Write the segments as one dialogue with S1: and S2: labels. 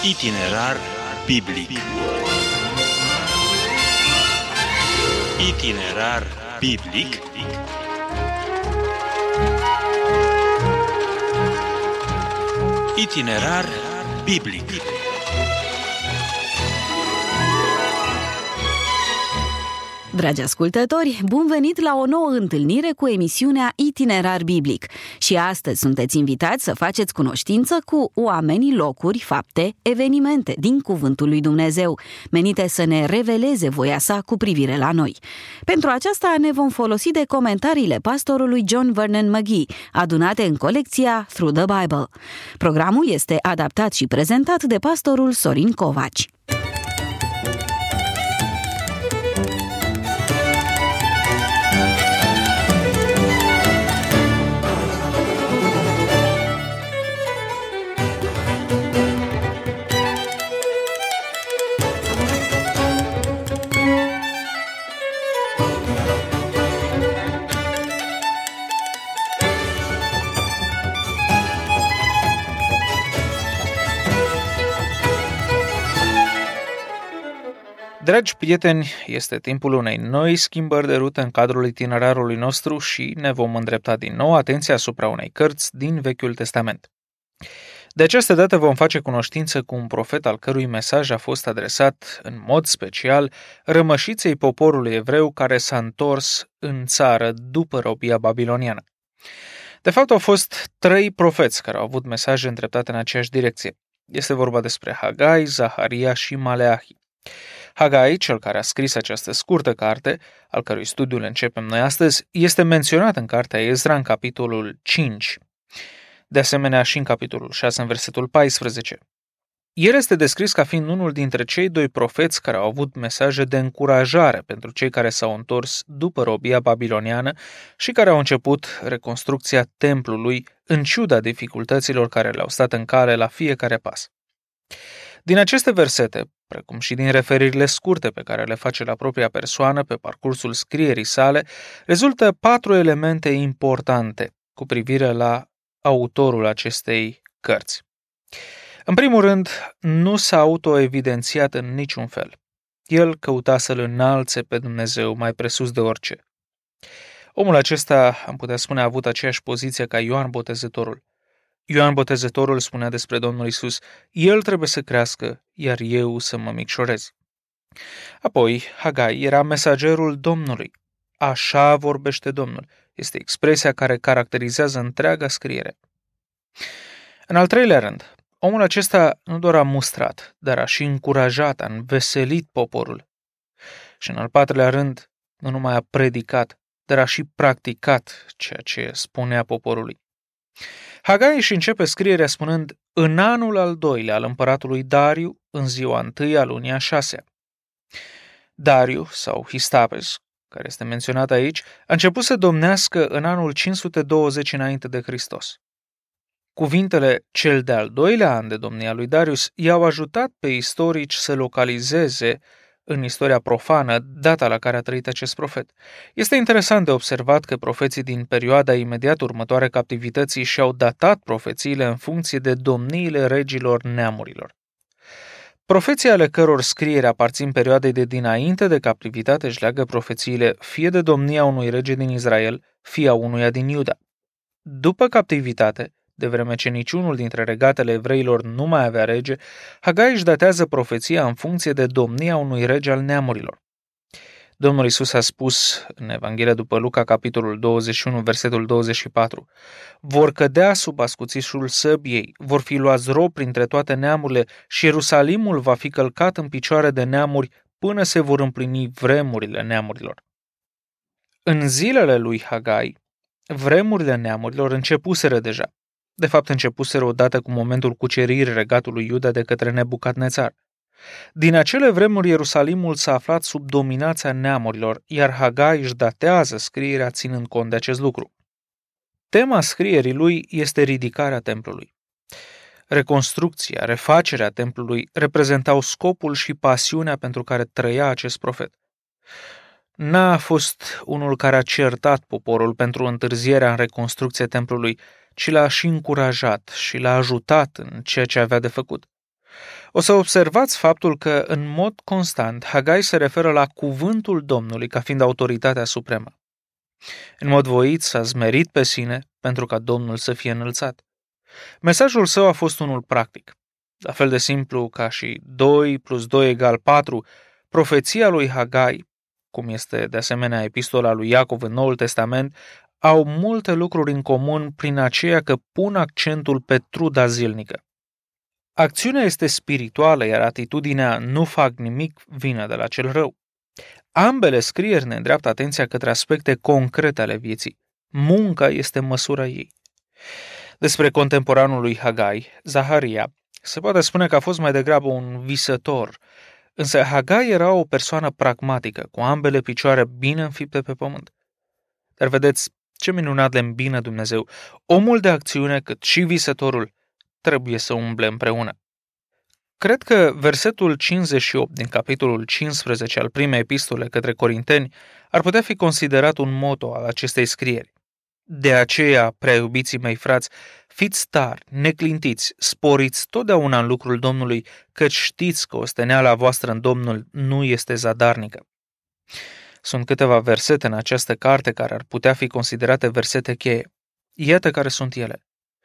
S1: Itinerar biblic. Itinerar biblic. Itinerar biblic.
S2: Dragi ascultători, bun venit la o nouă întâlnire cu emisiunea Itinerar Biblic. Și astăzi sunteți invitați să faceți cunoștință cu oamenii, locuri, fapte, evenimente din Cuvântul lui Dumnezeu, menite să ne reveleze voia sa cu privire la noi. Pentru aceasta ne vom folosi de comentariile pastorului John Vernon McGee, adunate în colecția Through the Bible. Programul este adaptat și prezentat de pastorul Sorin Covaci.
S3: Dragi prieteni, este timpul unei noi schimbări de rută în cadrul itinerarului nostru și ne vom îndrepta din nou atenția asupra unei cărți din Vechiul Testament. De această dată vom face cunoștință cu un profet al cărui mesaj a fost adresat în mod special rămășiței poporului evreu care s-a întors în țară după robia babiloniană. De fapt, au fost 3 profeți care au avut mesaje îndreptate în aceeași direcție. Este vorba despre Hagai, Zaharia și Maleahi. Hagai, cel care a scris această scurtă carte, al cărui studiu îl începem noi astăzi, este menționat în cartea Ezra în capitolul 5, de asemenea și în capitolul 6 în versetul 14. El este descris ca fiind unul dintre cei 2 profeți care au avut mesaje de încurajare pentru cei care s-au întors după robia babiloniană și care au început reconstrucția templului în ciuda dificultăților care le-au stat în cale la fiecare pas. Din aceste versete, precum și din referirile scurte pe care le face la propria persoană pe parcursul scrierii sale, rezultă 4 elemente importante cu privire la autorul acestei cărți. În primul rând, nu s-a autoevidențiat în niciun fel. El căuta să-L înalțe pe Dumnezeu mai presus de orice. Omul acesta, am putea spune, a avut aceeași poziție ca Ioan Botezătorul. Ioan Botezătorul spunea despre Domnul Iisus: El trebuie să crească, iar eu să mă micșorez. Apoi, Hagai era mesagerul Domnului. Așa vorbește Domnul. Este expresia care caracterizează întreaga scriere. În al 3-lea rând, omul acesta nu doar a mustrat, dar a și încurajat, a înveselit poporul. Și în al 4-lea rând, nu numai a predicat, dar a și practicat ceea ce spunea poporului. Hagai își începe scrierea spunând: în anul al 2-lea al împăratului Dariu, în ziua 1 a lunii a 6-a. Dariu, sau Histapes, care este menționat aici, a început să domnească în anul 520 înainte de Hristos. Cuvintele cel de-al 2-lea an de domnia lui Darius i-au ajutat pe istorici să localizeze în istoria profană data la care a trăit acest profet. Este interesant de observat că profeții din perioada imediat următoare captivității și-au datat profețiile în funcție de domniile regilor neamurilor. Profeții ale căror scriere aparțin perioadei de dinainte de captivitate își leagă profețiile fie de domnia unui rege din Israel, fie a unuia din Iuda. După captivitate, de vreme ce niciunul dintre regatele evreilor nu mai avea rege, Hagai își datează profeția în funcție de domnia unui rege al neamurilor. Domnul Iisus a spus în Evanghelia după Luca, capitolul 21, versetul 24: vor cădea sub ascuțișul săbiei, vor fi luați robi printre toate neamurile și Ierusalimul va fi călcat în picioare de neamuri până se vor împlini vremurile neamurilor. În zilele lui Hagai, vremurile neamurilor începuseră deja. De fapt, începuseră odată cu momentul cuceririi regatului Iuda de către Nebucadnețar. Din acele vremuri, Ierusalimul s-a aflat sub dominația neamurilor, iar Hagai își datează scrierea ținând cont de acest lucru. Tema scrierii lui este ridicarea templului. Reconstrucția, refacerea templului reprezentau scopul și pasiunea pentru care trăia acest profet. N-a fost unul care a certat poporul pentru întârzierea în reconstrucția templului, ci l-a și încurajat și l-a ajutat în ceea ce avea de făcut. O să observați faptul că, în mod constant, Hagai se referă la cuvântul Domnului ca fiind autoritatea supremă. În mod voit s-a zmerit pe sine pentru ca Domnul să fie înălțat. Mesajul său a fost unul practic. La fel de simplu ca și 2 + 2 = 4, profeția lui Hagai, cum este de asemenea epistola lui Iacov în Noul Testament, au multe lucruri în comun prin aceea că pun accentul pe truda zilnică. Acțiunea este spirituală, iar atitudinea nu fac nimic vine de la cel rău. Ambele scrieri ne îndreaptă atenția către aspecte concrete ale vieții. Munca este măsura ei. Despre contemporanul lui Hagai, Zaharia, se poate spune că a fost mai degrabă un visător, însă Hagai era o persoană pragmatică, cu ambele picioare bine înfipte pe pământ. Dar vedeți ce minunat le îmbină Dumnezeu. Omul de acțiune, cât și visătorul, trebuie să umble împreună. Cred că versetul 58 din capitolul 15 al primei epistole către Corinteni ar putea fi considerat un motto al acestei scrieri. De aceea, prea iubiții mei frați, fiți tari, neclintiți, sporiți totdeauna în lucrul Domnului, căci știți că osteneala voastră în Domnul nu este zadarnică. Sunt câteva versete în această carte care ar putea fi considerate versete cheie. Iată care sunt ele.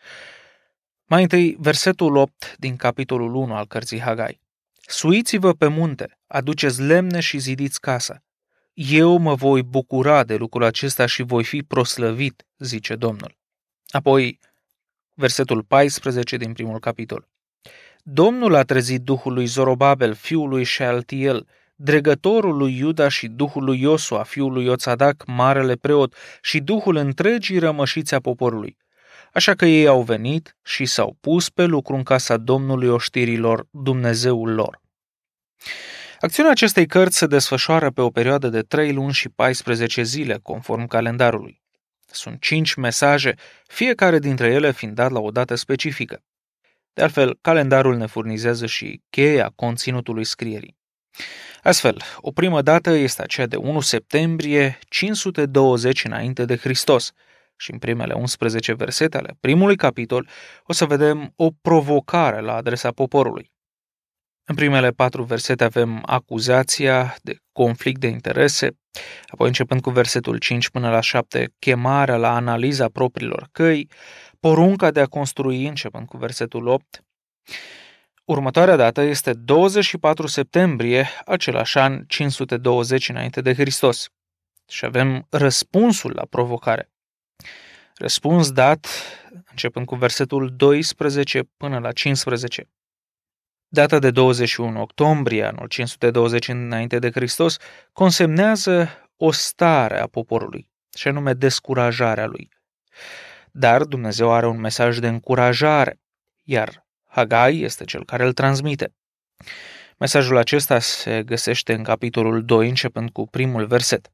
S3: Mai întâi, versetul 8 din capitolul 1 al cărții Hagai. Suiți-vă pe munte, aduceți lemne și zidiți casa. Eu mă voi bucura de lucrul acesta și voi fi proslăvit, zice Domnul. Apoi, versetul 14 din primul capitol. Domnul a trezit duhul lui Zorobabel, fiul lui Shealtiel, dregătorul lui Iuda și duhul lui Iosua, fiul lui Iosadac, marele preot, și duhul întregii rămășiți a poporului. Așa că ei au venit și s-au pus pe lucru în casa Domnului oștirilor, Dumnezeul lor. Acțiunea acestei cărți se desfășoară pe o perioadă de 3 luni și 14 zile, conform calendarului. Sunt 5 mesaje, fiecare dintre ele fiind dat la o dată specifică. De altfel, calendarul ne furnizează și cheia conținutului scrierii. Astfel, o primă dată este aceea de 1 septembrie 520 înainte de Hristos și în primele 11 versete ale primului capitol o să vedem o provocare la adresa poporului. În primele 4 versete avem acuzația de conflict de interese, apoi începând cu versetul 5 până la 7, chemarea la analiza propriilor căi, porunca de a construi începând cu versetul 8. Următoarea dată este 24 septembrie, același an 520 înainte de Hristos. Și avem răspunsul la provocare. Răspuns dat începând cu versetul 12 până la 15. Data de 21 octombrie, anul 520 înainte de Hristos, consemnează o stare a poporului, și anume descurajarea lui. Dar Dumnezeu are un mesaj de încurajare, iar Hagai este cel care îl transmite. Mesajul acesta se găsește în capitolul 2, începând cu primul verset.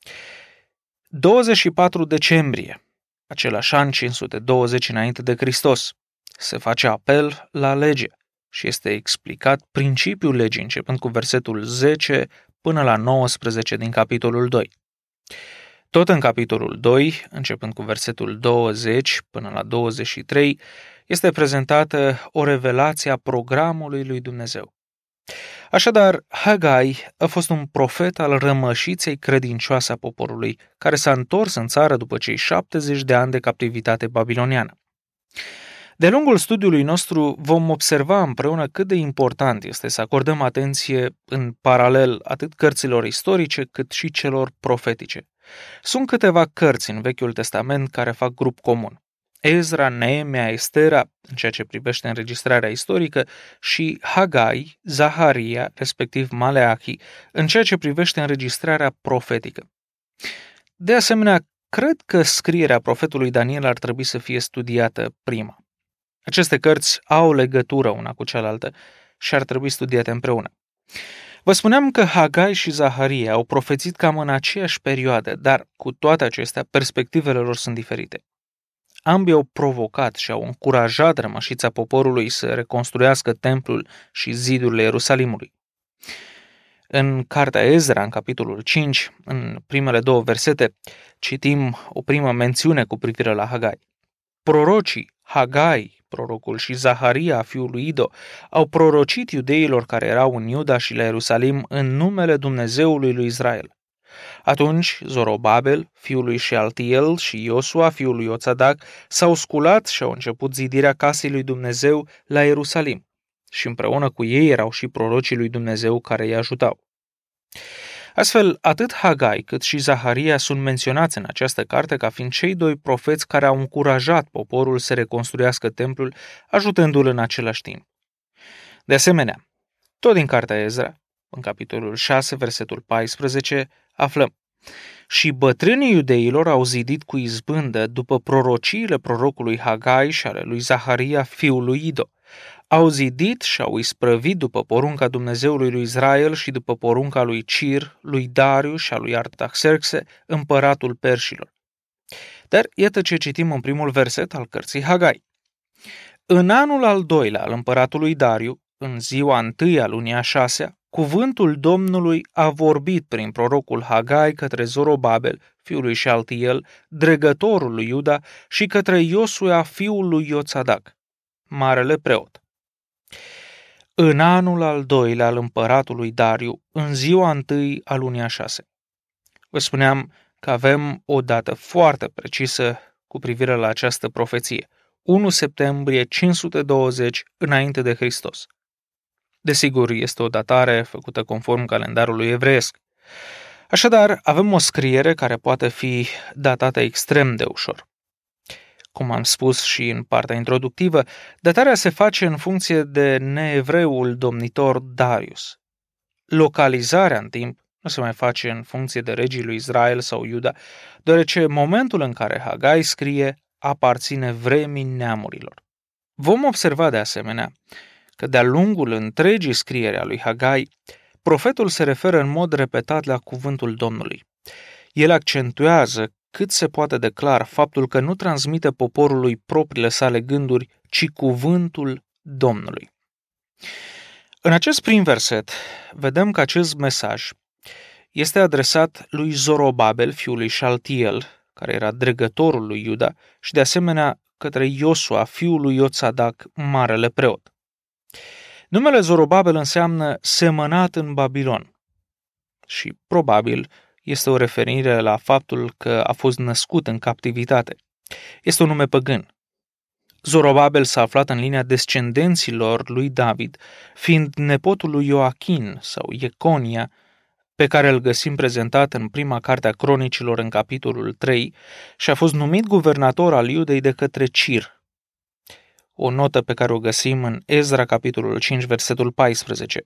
S3: 24 decembrie, același an 520 înainte de Hristos, se face apel la lege și este explicat principiul legii, începând cu versetul 10 până la 19 din capitolul 2. Tot în capitolul 2, începând cu versetul 20 până la 23, este prezentată o revelație a programului lui Dumnezeu. Așadar, Hagai a fost un profet al rămășiței credincioase a poporului, care s-a întors în țară după cei 70 de ani de captivitate babiloniană. De lungul studiului nostru vom observa împreună cât de important este să acordăm atenție în paralel atât cărților istorice cât și celor profetice. Sunt câteva cărți în Vechiul Testament care fac grup comun. Ezra, Neemia, Estera, în ceea ce privește înregistrarea istorică, și Hagai, Zaharia, respectiv Maleachi, în ceea ce privește înregistrarea profetică. De asemenea, cred că scrierea profetului Daniel ar trebui să fie studiată prima. Aceste cărți au legătură una cu cealaltă și ar trebui studiate împreună. Vă spuneam că Hagai și Zaharia au profețit cam în aceeași perioadă, dar cu toate acestea, perspectivele lor sunt diferite. Ambii au provocat și au încurajat rămășița poporului să reconstruiască templul și zidurile Ierusalimului. În cartea Ezra, în capitolul 5, în primele 2 versete, citim o primă mențiune cu privire la Hagai. Prorocii Hagai, prorocul, și Zaharia, fiul lui Ido, au prorocit iudeilor care erau în Iuda și la Ierusalim în numele Dumnezeului lui Israel. Atunci Zorobabel, fiul lui Shealtiel, și Iosua, fiul lui Iotadac, s-au sculat și au început zidirea casei lui Dumnezeu la Ierusalim. Și împreună cu ei erau și prorocii lui Dumnezeu care îi ajutau. Astfel, atât Hagai cât și Zaharia sunt menționați în această carte ca fiind cei doi profeți care au încurajat poporul să reconstruiască templul, ajutându-l în același timp. De asemenea, tot din cartea Ezra, în capitolul 6, versetul 14, aflăm: și bătrânii iudeilor au zidit cu izbândă după prorociile prorocului Hagai și ale lui Zaharia, fiul lui Ido. Au zidit și au isprăvit după porunca Dumnezeului lui Israel și după porunca lui Cir, lui Dariu și a lui Artaxerxe, împăratul perșilor. Dar iată ce citim în primul verset al cărții Hagai. În anul al doilea al împăratului Dariu, în ziua întâi a lunii a 6-a, cuvântul Domnului a vorbit prin prorocul Hagai către Zorobabel, fiul lui Shealtiel, dregătorul lui Iuda, și către Iosua, fiul lui Iotadac, marele preot. În anul al doilea al împăratului Dariu, în ziua întâi a lunii a 6-a. Vă spuneam că avem o dată foarte precisă cu privire la această profeție. 1 septembrie 520 înainte de Hristos. Desigur, este o datare făcută conform calendarului evreiesc. Așadar, avem o scriere care poate fi datată extrem de ușor. Cum am spus și în partea introductivă, datarea se face în funcție de neevreul domnitor Darius. Localizarea în timp nu se mai face în funcție de regii lui Israel sau Iuda, deoarece momentul în care Hagai scrie aparține vremii neamurilor. Vom observa de asemenea că de-a lungul întregii scriere a lui Hagai, profetul se referă în mod repetat la cuvântul Domnului. El accentuează cât se poate de clar faptul că nu transmite poporului propriile sale gânduri, ci cuvântul Domnului. În acest prim verset, vedem că acest mesaj este adresat lui Zorobabel, fiul lui Shealtiel, care era dregătorul lui Iuda, și de asemenea către Iosua, fiul lui Iotadac, marele preot. Numele Zorobabel înseamnă semănat în Babilon și probabil este o referire la faptul că a fost născut în captivitate. Este un nume păgân. Zorobabel s-a aflat în linia descendenților lui David, fiind nepotul lui Ioachin sau Ieconia, pe care îl găsim prezentat în prima carte a Cronicilor în capitolul 3 și a fost numit guvernator al Iudei de către Cir. O notă pe care o găsim în Ezra, capitolul 5, versetul 14.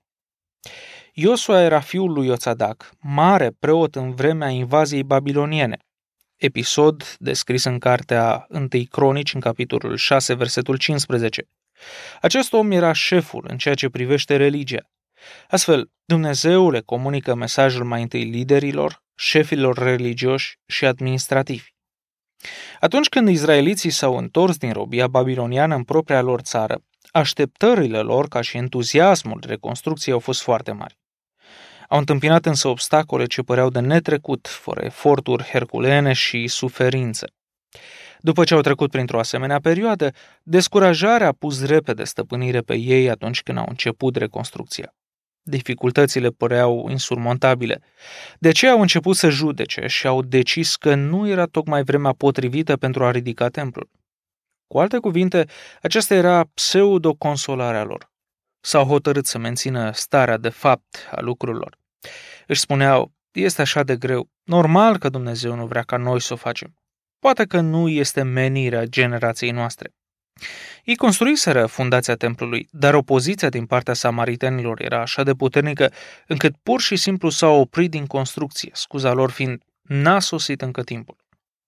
S3: Iosua era fiul lui Iotadac, mare preot în vremea invaziei babiloniene, episod descris în cartea 1 Cronici, în capitolul 6, versetul 15. Acest om era șeful în ceea ce privește religia. Astfel, Dumnezeu le comunică mesajul mai întâi liderilor, șefilor religioși și administrativi. Atunci când izraeliții s-au întors din robia babiloniană în propria lor țară, așteptările lor ca și entuziasmul reconstrucției au fost foarte mari. Au întâmpinat însă obstacole ce păreau de netrecut, fără eforturi herculeene și suferințe. După ce au trecut printr-o asemenea perioadă, descurajarea a pus repede stăpânire pe ei atunci când au început reconstrucția. Dificultățile păreau insurmontabile. De aceea au început să judece și au decis că nu era tocmai vremea potrivită pentru a ridica templul. Cu alte cuvinte, aceasta era pseudo-consolarea lor. S-au hotărât să mențină starea de fapt a lucrurilor. Își spuneau, este așa de greu, normal că Dumnezeu nu vrea ca noi să o facem. Poate că nu este menirea generației noastre. Ei construiseră fundația templului, dar opoziția din partea samaritenilor era așa de puternică încât pur și simplu s-au oprit din construcție, scuza lor fiind, n-a sosit încă timpul.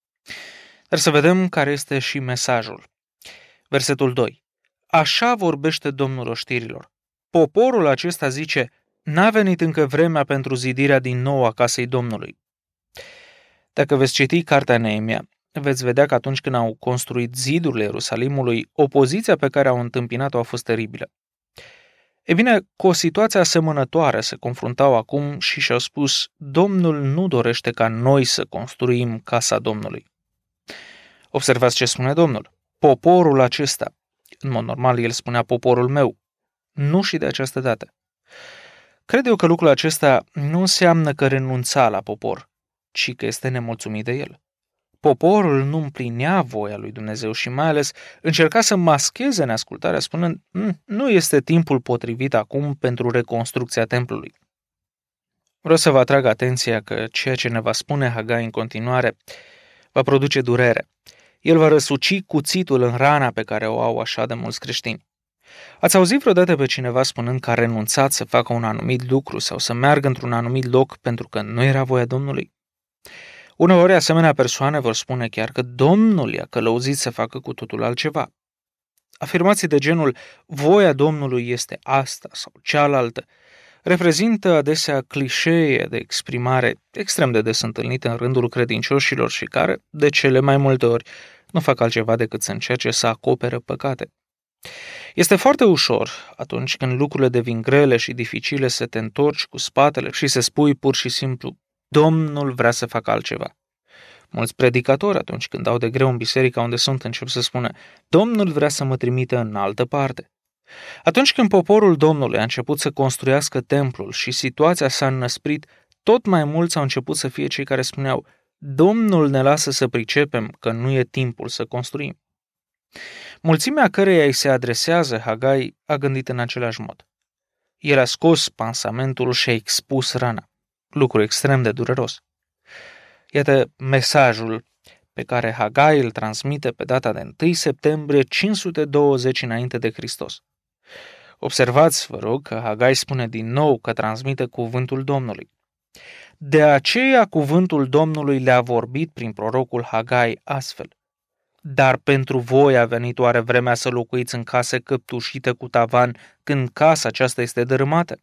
S3: Dar să vedem care este și mesajul. Versetul 2. Așa vorbește Domnul oștirilor. Poporul acesta zice, n-a venit încă vremea pentru zidirea din nou a casei Domnului. Dacă veți citi cartea Neemia, veți vedea că atunci când au construit zidurile Ierusalimului, opoziția pe care au întâmpinat-o a fost teribilă. E bine, cu o situație asemănătoare se confruntau acum și și-au spus, Domnul nu dorește ca noi să construim casa Domnului. Observați ce spune Domnul. Poporul acesta. În mod normal, el spunea poporul meu, nu și de această dată. Cred eu că lucrul acesta nu înseamnă că renunța la popor, ci că este nemulțumit de el. Poporul nu împlinea voia lui Dumnezeu și mai ales încerca să mascheze neascultarea spunând, nu este timpul potrivit acum pentru reconstrucția templului. Vreau să vă atrag atenția că ceea ce ne va spune Hagai în continuare va produce durere. El va răsuci cuțitul în rana pe care o au așa de mulți creștini. Ați auzit vreodată pe cineva spunând că a renunțat să facă un anumit lucru sau să meargă într-un anumit loc pentru că nu era voia Domnului? Uneori, asemenea persoane vor spune chiar că Domnul i-a călăuzit să facă cu totul altceva. Afirmații de genul, voia Domnului este asta sau cealaltă, reprezintă adesea clișee de exprimare extrem de des întâlnite în rândul credincioșilor și care, de cele mai multe ori, nu fac altceva decât să încerce să acopere păcate. Este foarte ușor, atunci când lucrurile devin grele și dificile, să te întorci cu spatele și să spui pur și simplu, Domnul vrea să facă altceva. Mulți predicatori, atunci când dau de greu în biserica unde sunt, încep să spună, Domnul vrea să mă trimită în altă parte. Atunci când poporul Domnului a început să construiască templul și situația s-a înăsprit, tot mai mulți au început să fie cei care spuneau, Domnul ne lasă să pricepem că nu e timpul să construim. Mulțimea căreia îi se adresează Hagai a gândit în același mod. El a scos pansamentul și a expus rana. Lucru extrem de dureros. Iată mesajul pe care Hagai îl transmite pe data de 1 septembrie 520 înainte de Hristos. Observați, vă rog, că Hagai spune din nou că transmite cuvântul Domnului. De aceea cuvântul Domnului le-a vorbit prin prorocul Hagai astfel. Dar pentru voi a venit oare vremea să locuiți în case căptușite cu tavan când casa aceasta este dărâmată?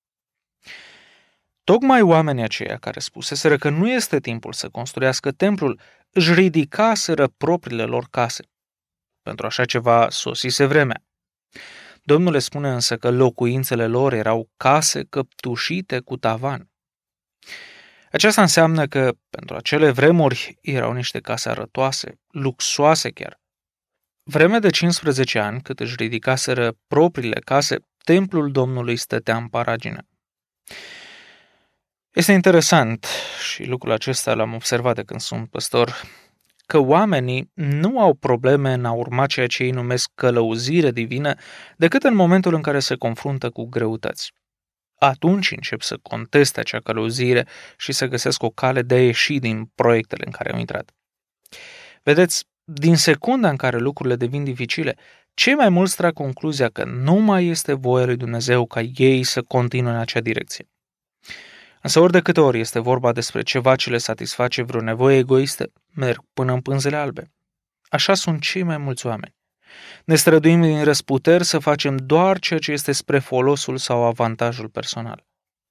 S3: Tocmai oamenii aceia care spuseseră că nu este timpul să construiască templul, își ridicaseră propriile lor case. Pentru așa ceva sosise vremea. Domnul le spune însă că locuințele lor erau case căptușite cu tavan. Aceasta înseamnă că, pentru acele vremuri, erau niște case arătoase, luxoase chiar. Vreme de 15 ani, cât își ridicaseră propriile case, templul Domnului stătea în paragină. Este interesant, și lucrul acesta l-am observat de când sunt păstor, că oamenii nu au probleme în a urma ceea ce ei numesc călăuzire divină decât în momentul în care se confruntă cu greutăți. Atunci încep să conteste acea călăuzire și să găsesc o cale de a ieși din proiectele în care au intrat. Vedeți, din secunda în care lucrurile devin dificile, cei mai mulți trag concluzia că nu mai este voia lui Dumnezeu ca ei să continue în acea direcție. Însă ori de câte ori este vorba despre ceva ce le satisface vreo nevoie egoistă, merg până în pânzele albe. Așa sunt cei mai mulți oameni. Ne străduim din răsputeri să facem doar ceea ce este spre folosul sau avantajul personal.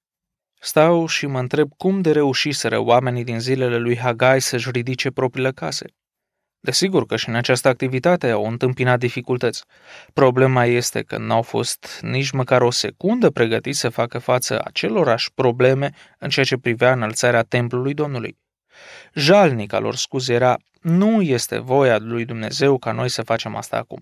S3: Stau și mă întreb cum de reușiseră oamenii din zilele lui Hagai să-și ridice propriile case. Desigur că și în această activitate au întâmpinat dificultăți. Problema este că n-au fost nici măcar o secundă pregătiți să facă față acelorași probleme în ceea ce privea înălțarea templului Domnului. Jalnica lor scuză era, nu este voia lui Dumnezeu ca noi să facem asta acum.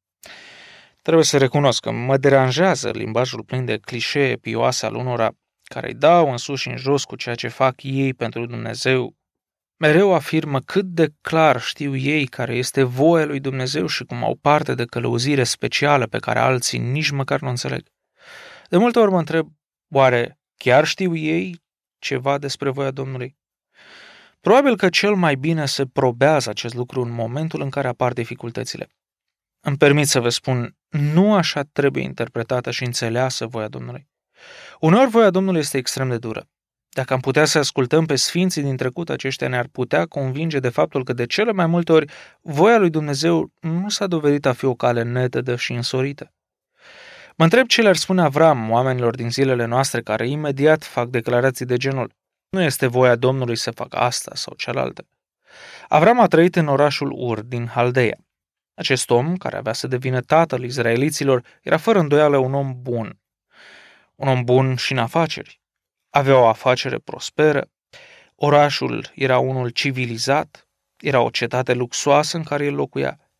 S3: Trebuie să recunosc că mă deranjează limbajul plin de clișee pioase al unora care îi dau în sus și în jos cu ceea ce fac ei pentru Dumnezeu. Mereu afirmă cât de clar știu ei care este voia lui Dumnezeu și cum au parte de călăuzire specială pe care alții nici măcar nu înțeleg. De multe ori mă întreb, oare chiar știu ei ceva despre voia Domnului? Probabil că cel mai bine se probează acest lucru în momentul în care apar dificultățile. Îmi permit să vă spun, nu așa trebuie interpretată și înțeleasă voia Domnului. Uneori voia Domnului este extrem de dură. Dacă am putea să ascultăm pe sfinții din trecut, aceștia ne-ar putea convinge de faptul că de cele mai multe ori voia lui Dumnezeu nu s-a dovedit a fi o cale netedă și însorită. Mă întreb ce le-ar spune Avram oamenilor din zilele noastre care imediat fac declarații de genul nu este voia Domnului să facă asta sau cealaltă. Avram a trăit în orașul Ur din Haldeia. Acest om, care avea să devină tatăl izraeliților, era fără îndoială un om bun. Un om bun și în afaceri. Avea o afacere prosperă, orașul era unul civilizat, era o cetate luxoasă în care el locuia.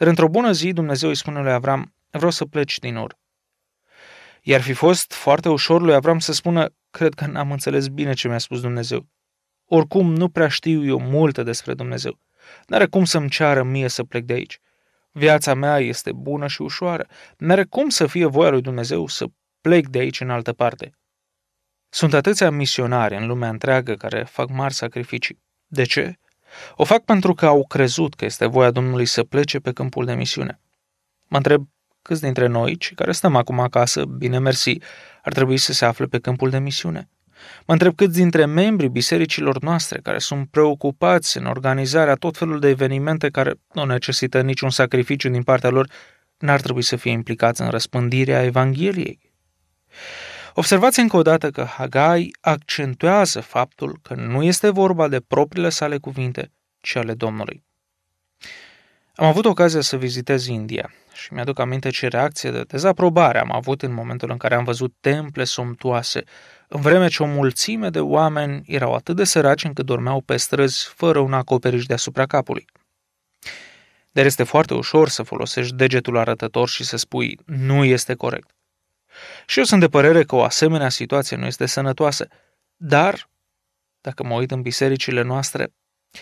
S3: Dar într-o bună zi Dumnezeu îi spune lui Avram: vreau să pleci din Ur. I-ar fi fost foarte ușor lui Avram să spună: cred că n-am înțeles bine ce mi-a spus Dumnezeu. Oricum nu prea știu eu multe despre Dumnezeu. N-are cum să-mi ceară mie să plec de aici. Viața mea este bună și ușoară. N-are cum să fie voia lui Dumnezeu să plec de aici în altă parte. Sunt atâția misionari în lumea întreagă care fac mari sacrificii. De ce? O fac pentru că au crezut că este voia Domnului să plece pe câmpul de misiune. Mă întreb câți dintre noi, cei care stăm acum acasă, bine mersi, ar trebui să se afle pe câmpul de misiune. Mă întreb câți dintre membrii bisericilor noastre care sunt preocupați în organizarea tot felul de evenimente care nu necesită niciun sacrificiu din partea lor, n-ar trebui să fie implicați în răspândirea Evangheliei. Observați încă o dată că Hagai accentuează faptul că nu este vorba de propriile sale cuvinte, ci ale Domnului. Am avut ocazia să vizitez India și mi-aduc aminte ce reacție de dezaprobare am avut în momentul în care am văzut temple somptuoase, în vreme ce o mulțime de oameni erau atât de săraci încât dormeau pe străzi fără un acoperiș deasupra capului. Dar este foarte ușor să folosești degetul arătător și să spui: nu este corect. Și eu sunt de părere că o asemenea situație nu este sănătoasă, dar, dacă mă uit în bisericile noastre,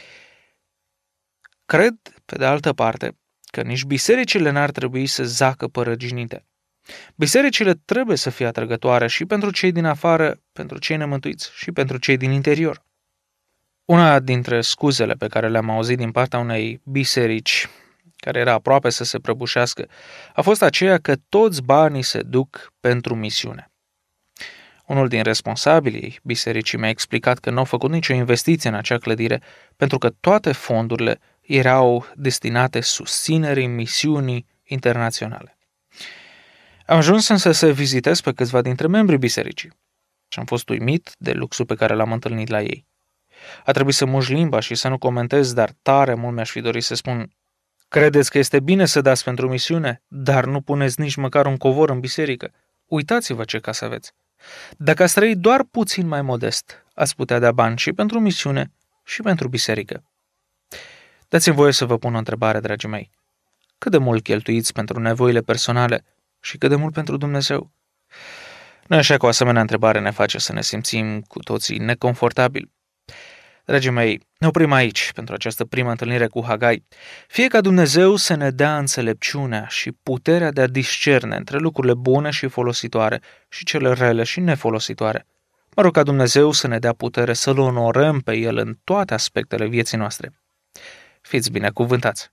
S3: cred, pe de altă parte, că nici bisericile n-ar trebui să zacă părăginite. Bisericile trebuie să fie atrăgătoare și pentru cei din afară, pentru cei nemântuiți și pentru cei din interior. Una dintre scuzele pe care le-am auzit din partea unei biserici care era aproape să se prăbușească a fost aceea că toți banii se duc pentru misiune. Unul din responsabilii bisericii mi-a explicat că nu au făcut nicio investiție în acea clădire pentru că toate fondurile erau destinate susținerii misiunii internaționale. Am ajuns însă să vizitez pe câțiva dintre membrii bisericii și am fost uimit de luxul pe care l-am întâlnit la ei. A trebuit să mușc limba și să nu comentez, dar tare mult mi-aș fi dorit să spun: credeți că este bine să dați pentru misiune, dar nu puneți nici măcar un covor în biserică? Uitați-vă ce casă aveți. Dacă ați trăi doar puțin mai modest, ați putea da bani și pentru misiune și pentru biserică. Dați-mi voie să vă pun o întrebare, dragii mei. Cât de mult cheltuiți pentru nevoile personale și cât de mult pentru Dumnezeu? Nu așa că o asemenea întrebare ne face să ne simțim cu toții neconfortabili. Dragii mei, ne oprim aici pentru această primă întâlnire cu Hagai. Fie ca Dumnezeu să ne dea înțelepciunea și puterea de a discerne între lucrurile bune și folositoare și cele rele și nefolositoare. Mă rog ca Dumnezeu să ne dea putere să-L onorăm pe El în toate aspectele vieții noastre. Fiți binecuvântați!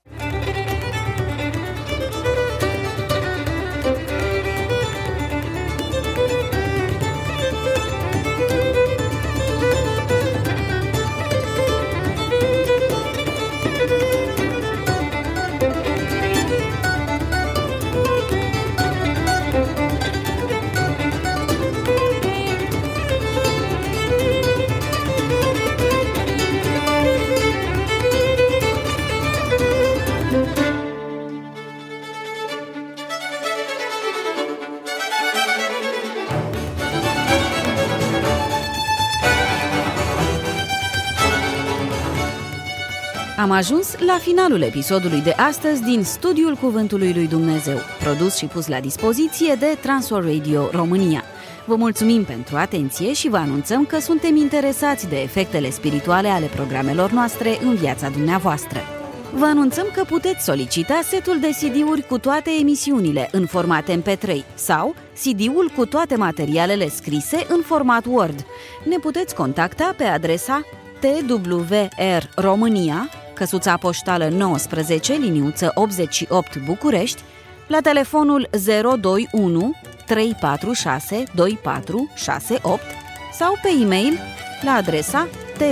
S2: Am ajuns la finalul episodului de astăzi din Studiul Cuvântului lui Dumnezeu, produs și pus la dispoziție de Transworld Radio România. Vă mulțumim pentru atenție și vă anunțăm că suntem interesați de efectele spirituale ale programelor noastre în viața dumneavoastră. Vă anunțăm că puteți solicita setul de CD-uri cu toate emisiunile în format MP3 sau CD-ul cu toate materialele scrise în format Word. Ne puteți contacta pe adresa TWR România, căsuța poștală 19, liniuță 88 București, la telefonul 021 346 2468 sau pe e-mail la adresa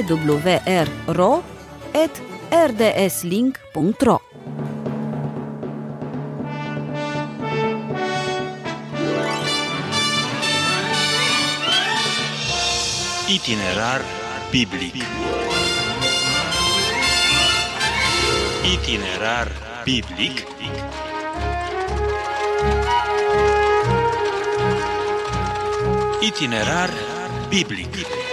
S2: twrro@rdslink.ro.
S1: Itinerar biblic. Itinerar biblic. Itinerar biblic.